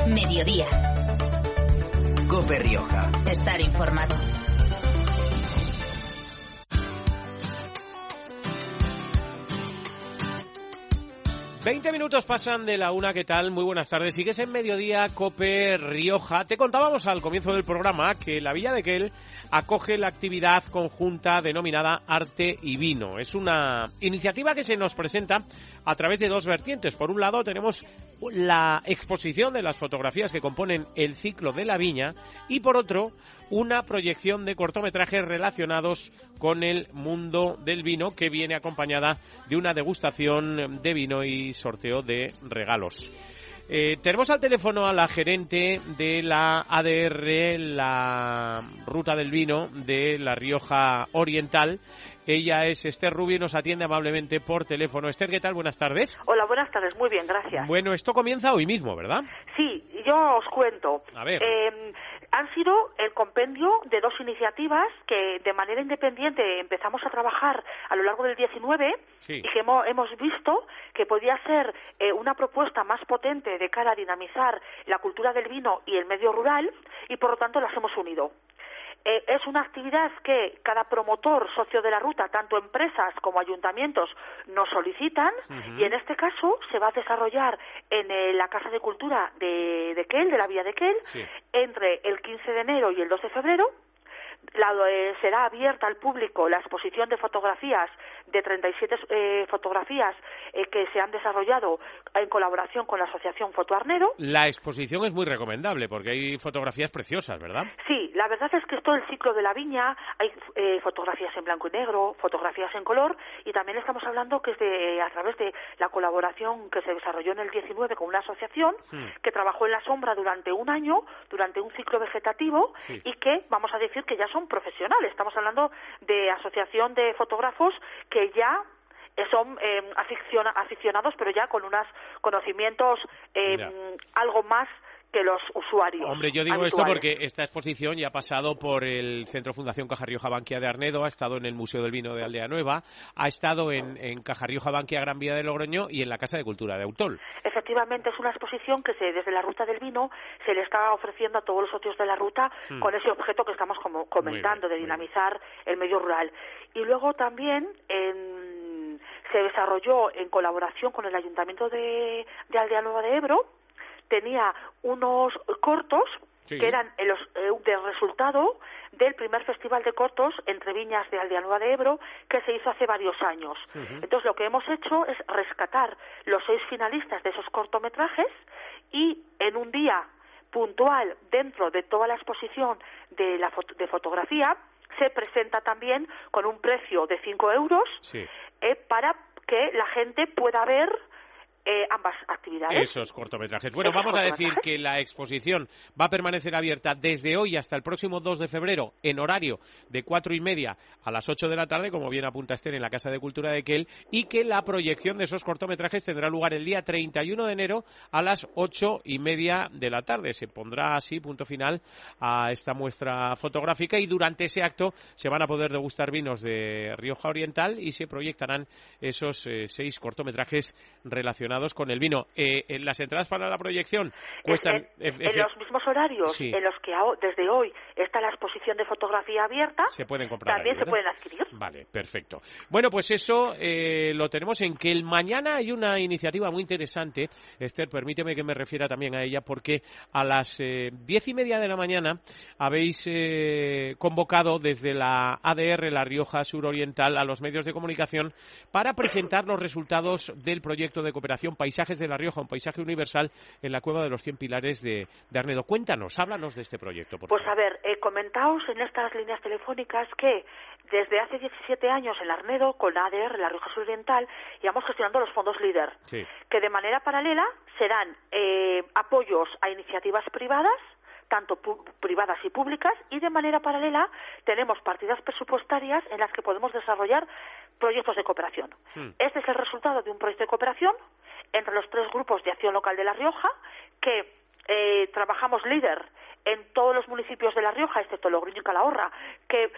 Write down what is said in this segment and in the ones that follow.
Mediodía. COPE Rioja. Estar informado. Veinte minutos pasan de la una. ¿Qué tal? Muy buenas tardes. Sigues en Mediodía, COPE Rioja. Te contábamos al comienzo del programa que la Villa de Quel acoge la actividad conjunta denominada Arte y Vino. Es una iniciativa que se nos presenta a través de dos vertientes. Por un lado tenemos la exposición de las fotografías que componen el ciclo de la viña y por otro una proyección de cortometrajes relacionados con el mundo del vino que viene acompañada de una degustación de vino y sorteo de regalos. Tenemos al teléfono a la gerente de la ADR, la Ruta del Vino de La Rioja Oriental. Ella es Esther Rubio y nos atiende amablemente por teléfono. Esther, ¿qué tal? Buenas tardes. Hola, buenas tardes. Muy bien, gracias. Bueno, esto comienza hoy mismo, ¿verdad? Sí, yo os cuento. A ver. Han sido el compendio de dos iniciativas que de manera independiente empezamos a trabajar a lo largo del 19 sí. Y que hemos visto que podía ser una propuesta más potente de cara a dinamizar la cultura del vino y el medio rural y por lo tanto las hemos unido. Es una actividad que cada promotor, socio de la ruta, tanto empresas como ayuntamientos, nos solicitan y en este caso se va a desarrollar en la Casa de Cultura de Quel, de la Villa de Quel, entre el 15 de enero y el 2 de febrero. Será abierta al público la exposición de fotografías, de 37 fotografías que se han desarrollado en colaboración con la Asociación Foto Arnero. La exposición es muy recomendable porque hay fotografías preciosas, ¿verdad? Sí, la verdad es que es todo el ciclo de la viña, hay fotografías en blanco y negro, fotografías en color y también estamos hablando que es a través de la colaboración que se desarrolló en el 19 con una asociación que trabajó en la sombra durante un año, durante un ciclo vegetativo y que, vamos a decir que ya son profesionales. Estamos hablando de asociación de fotógrafos que ya son aficionados, pero ya con unos conocimientos algo más que los usuarios. Hombre, yo digo habituales. esto porque esta exposición ya ha pasado por el Centro Fundación Caja Rioja Bankia de Arnedo, ha estado en el Museo del Vino de Aldea Nueva, ha estado en Caja Rioja Bankia Gran Vía de Logroño y en la Casa de Cultura de Autol. Efectivamente, es una exposición que desde la Ruta del Vino se le está ofreciendo a todos los socios de la ruta con ese objeto que estamos comentando, de dinamizar el medio rural. Y luego también se desarrolló en colaboración con el Ayuntamiento de Aldea Nueva de Ebro, tenía unos cortos que eran del resultado del primer festival de cortos entre viñas de Aldea Nueva de Ebro que se hizo hace varios años. Entonces lo que hemos hecho es rescatar los 6 finalistas de esos cortometrajes y en un día puntual dentro de toda la exposición de fotografía se presenta también con un precio de 5 euros para que la gente pueda ver ambas actividades. Esos cortometrajes. Bueno, vamos a decir que la exposición va a permanecer abierta desde hoy hasta el próximo 2 de febrero en horario de 4:30 a las 8 de la tarde, como bien apunta Esther, en la Casa de Cultura de Quel, y que la proyección de esos cortometrajes tendrá lugar el día 31 de enero a las 8:30 de la tarde. Se pondrá así punto final a esta muestra fotográfica y durante ese acto se van a poder degustar vinos de Rioja Oriental y se proyectarán esos 6 cortometrajes relacionados con el vino. Las entradas para la proyección cuestan... En los mismos horarios en los que desde hoy está la exposición de fotografía abierta, se pueden comprar también ahí, se pueden adquirir. Vale, perfecto. Bueno, pues eso lo tenemos en que el mañana hay una iniciativa muy interesante. Esther, permíteme que me refiera también a ella, porque a las 10:30 de la mañana habéis convocado desde la ADR, la Rioja Suroriental, a los medios de comunicación para presentar los resultados del proyecto de cooperación Paisajes de la Rioja, un paisaje universal en la Cueva de los 100 Pilares de Arnedo. Cuéntanos, háblanos de este proyecto, por favor. Pues a ver, comentaos en estas líneas telefónicas que desde hace 17 años en Arnedo, con la ADR, la Rioja Suroriental, íbamos gestionando los fondos LEADER, que de manera paralela serán apoyos a iniciativas privadas, tanto privadas y públicas, y de manera paralela tenemos partidas presupuestarias en las que podemos desarrollar proyectos de cooperación. Este es el resultado de un proyecto de cooperación entre los 3 grupos de acción local de La Rioja, que trabajamos LEADER en todos los municipios de La Rioja, excepto Logroño y Calahorra, que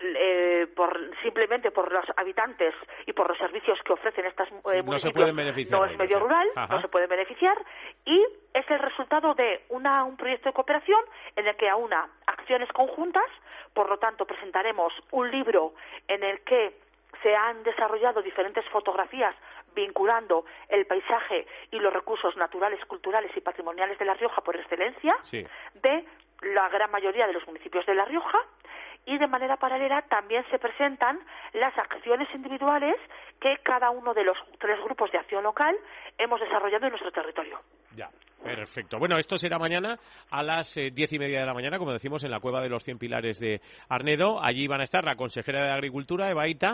simplemente por los habitantes y por los servicios que ofrecen estos municipios no se pueden beneficiar, no es medio rural, no se pueden beneficiar, y es el resultado de un proyecto de cooperación en el que aúna acciones conjuntas. Por lo tanto, presentaremos un libro en el que se han desarrollado diferentes fotografías vinculando el paisaje y los recursos naturales, culturales y patrimoniales de La Rioja por excelencia, de la gran mayoría de los municipios de La Rioja, y de manera paralela también se presentan las acciones individuales que cada uno de los 3 grupos de acción local hemos desarrollado en nuestro territorio. Ya, perfecto. Bueno, esto será mañana a las 10:30 de la mañana, como decimos, en la Cueva de los 100 Pilares de Arnedo. Allí van a estar la consejera de Agricultura, Eva Ita,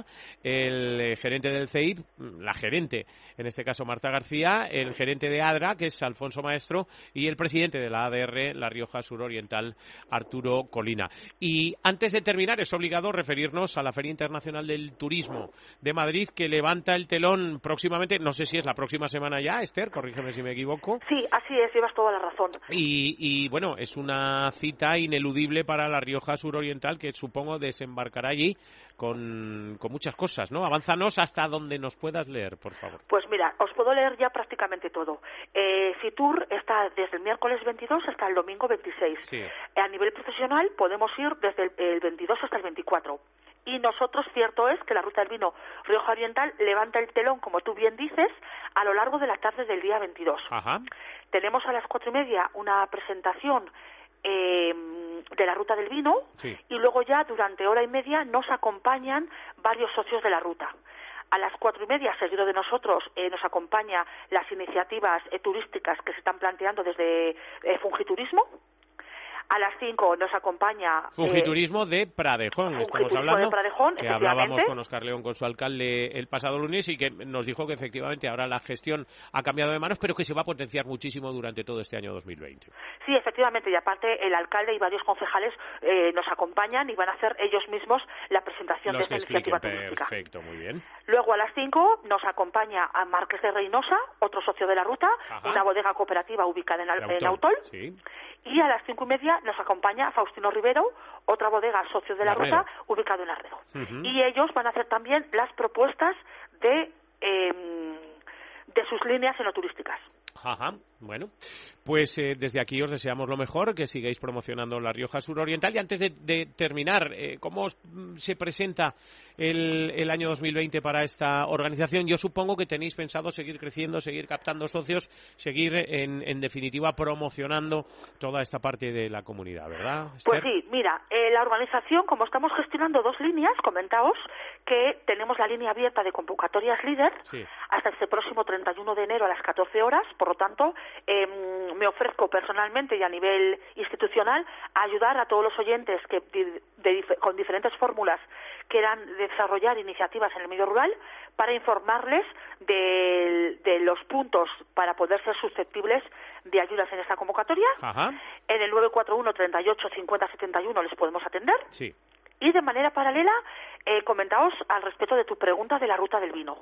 el gerente del CEIP, la gerente, en este caso Marta García, el gerente de ADRA, que es Alfonso Maestro, y el presidente de la ADR, La Rioja Suroriental, Arturo Colina. Y antes de terminar, es obligado referirnos a la Feria Internacional del Turismo de Madrid, que levanta el telón próximamente, no sé si es la próxima semana ya, Esther, corrígeme si me equivoco. Sí, así es, llevas toda la razón. Y bueno, es una cita ineludible para La Rioja Suroriental, que supongo desembarcará allí con muchas cosas, ¿no? Avánzanos hasta donde nos puedas leer, por favor. Pues mira, os puedo leer ya prácticamente todo. Fitur está desde el miércoles 22 hasta el domingo 26. Sí. A nivel profesional podemos ir desde el 22 hasta el 24. Y nosotros, cierto es que la Ruta del Vino Rioja Oriental levanta el telón, como tú bien dices, a lo largo de la tarde del día 22. Ajá. Tenemos a las 4:30 una presentación de la Ruta del Vino, y luego ya durante hora y media nos acompañan varios socios de la ruta. A las 4:30, seguido de nosotros, nos acompaña las iniciativas turísticas que se están planteando desde Fungiturismo. A las 5 nos acompaña... Fungiturismo de Pradejón, estamos hablando, de Pradejón, que hablábamos con Óscar León, con su alcalde, el pasado lunes, y que nos dijo que efectivamente ahora la gestión ha cambiado de manos, pero que se va a potenciar muchísimo durante todo este año 2020. Sí, efectivamente, y aparte el alcalde y varios concejales nos acompañan y van a hacer ellos mismos la presentación de esta iniciativa turística. Perfecto, muy bien. Luego a las 5 nos acompaña a Marqués de Reynosa, otro socio de la ruta, una bodega cooperativa ubicada en Autol. Sí. Y a las 5:30 nos acompaña Faustino Rivero, otra bodega socio de la ruta, ubicado en Arnedo. Y ellos van a hacer también las propuestas de sus líneas enoturísticas. Ajá, bueno, pues desde aquí os deseamos lo mejor, que sigáis promocionando La Rioja Suroriental. Y antes de terminar, ¿cómo se presenta el año 2020 para esta organización? Yo supongo que tenéis pensado seguir creciendo, seguir captando socios, seguir, en definitiva, promocionando toda esta parte de la comunidad, ¿verdad, Esther? Pues sí, mira, la organización, como estamos gestionando 2 líneas, comentaos que tenemos la línea abierta de convocatorias líder hasta este próximo 31 de enero a las 14 horas, por lo tanto, me ofrezco personalmente y a nivel institucional a ayudar a todos los oyentes que con diferentes fórmulas quieran desarrollar iniciativas en el medio rural para informarles de los puntos para poder ser susceptibles de ayudas en esta convocatoria. Ajá. En el 941 38 50 71 les podemos atender. Sí. Y de manera paralela, comentaos al respecto de tu pregunta de la Ruta del Vino.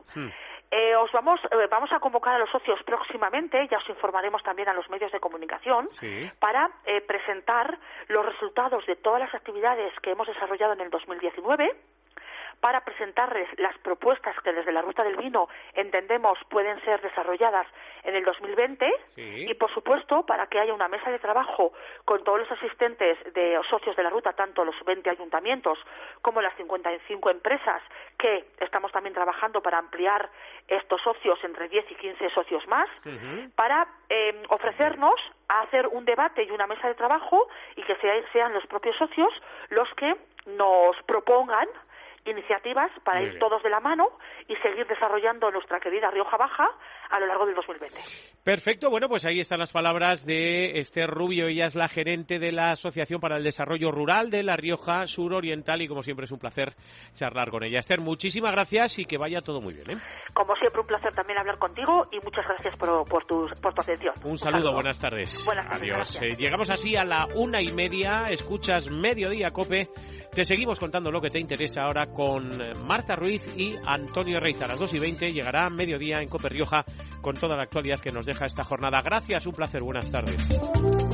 Vamos a convocar a los socios próximamente, ya os informaremos también a los medios de comunicación, para presentar los resultados de todas las actividades que hemos desarrollado en el 2019, para presentarles las propuestas que desde la Ruta del Vino entendemos pueden ser desarrolladas en el 2020 y, por supuesto, para que haya una mesa de trabajo con todos los asistentes de socios de la Ruta, tanto los 20 ayuntamientos como las 55 empresas, que estamos también trabajando para ampliar estos socios entre 10 y 15 socios más, para ofrecernos a hacer un debate y una mesa de trabajo y que sean los propios socios los que nos propongan iniciativas para ir todos de la mano y seguir desarrollando nuestra querida Rioja Baja a lo largo del 2020. Perfecto, bueno, pues ahí están las palabras de Esther Rubio. Ella es la gerente de la Asociación para el Desarrollo Rural de La Rioja Suroriental y, como siempre, es un placer charlar con ella. Esther, muchísimas gracias y que vaya todo muy bien, ¿eh? Como siempre, un placer también hablar contigo y muchas gracias por tu atención. Un saludo, buenas tardes. Buenas tardes. Adiós. Llegamos así a la 1:30, escuchas Mediodía COPE. Te seguimos contando lo que te interesa ahora con Marta Ruiz y Antonio Reiza. A las 2:20 llegará Mediodía en COPE Rioja con toda la actualidad que nos deja esta jornada. Gracias, un placer, buenas tardes.